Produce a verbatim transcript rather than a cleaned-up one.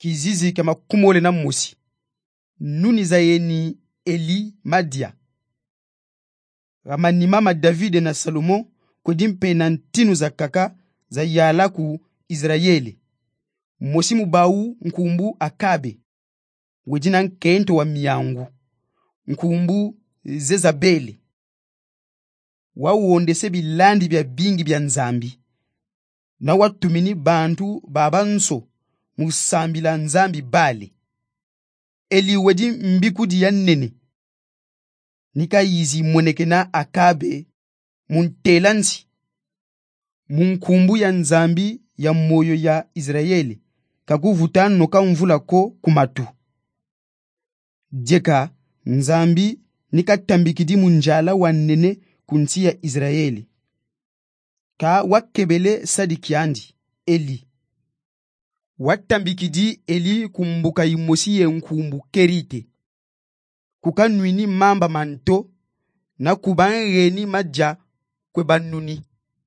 kizizi kama kumole na mosi. Nuni za yeni Eli madia. Ramani mama David na Salomo kodimpe na ntinu za kaka za yala ku Israeli. Mosi mubau nkumbu Akabe. Wejina nkento wa miyangu. Nkumbu Zezabeli. Wau ondese bilandi bya bingi bya nzambi. Na watumini bantu babanso musambi la nzambi bali. Eli wedi mbikudi ya nene. Nika yizi mweneke na Akabe muntelansi. Munkumbu ya nzambi ya moyo ya Israeli. Kakuvutan noka mvula ko kumatu. Jeka nzambi nika tambikidi munjala wa nene kunti ya Israeli. Ka wakebele sadikiandi Eli. Watambikidi Eli kumbuka imosi ye nkumbu kerite. Kukanwini mamba manto na kubanreni maja kwe banuni.